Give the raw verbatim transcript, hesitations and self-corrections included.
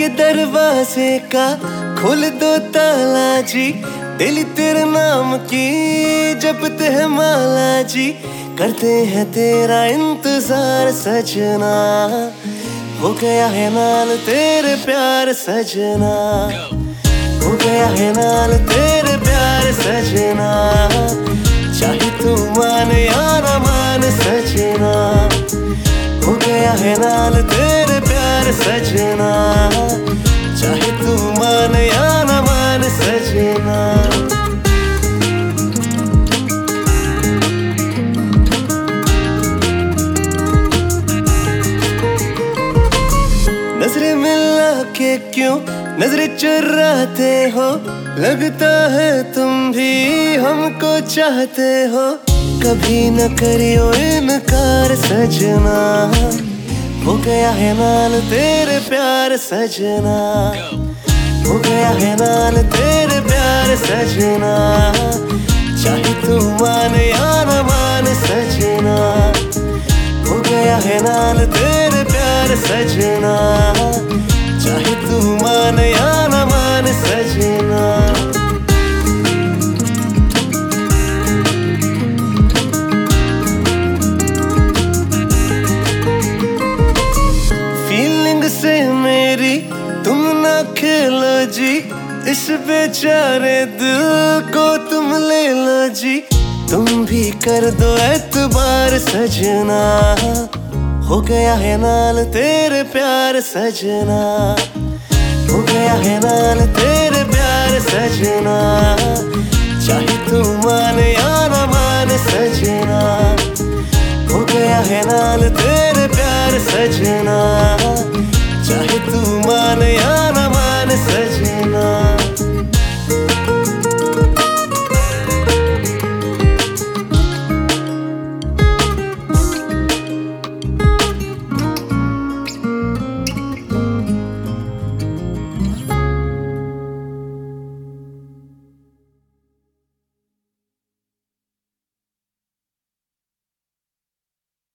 के दरवाजे का खोल दो ताला जी, दिल तेरे नाम की जपते हैं माला जी। करते हैं तेरा इंतजार सजना, हो गया है नाल तेरे प्यार सजना, हो गया है नाल तेरे प्यार सजना। चाहे तू मान या ना मान सजना, हो गया है नाल तेरे प्यार सजना। चाहे तू मान या ना मान सजना। नजरें मिला के क्यों नजरें चुराते हो, लगता है तुम भी हमको चाहते हो। कभी न करियो इनकार सजना, हो गया है नाल तेरे प्यार सजना, हो गया है नाल तेरे प्यार सजना। चाहे तू मान या ना मान सजना, हो गया है नाल तेरे प्यार सजना। चाहे तू मान या ना मान सजना। फीलिंग से मेरी तुम ना खेलो जी, इस बेचारे दिल को तुम ले लो जी। तुम भी कर दो एतबार सजना, हो गया है नाल तेरे प्यार सजना, हो गया है नाल तेरे प्यार सजना। चाहे तू मान या ना मान सजना, हो गया है नाल तेरे प्यार सजना। चाहे तू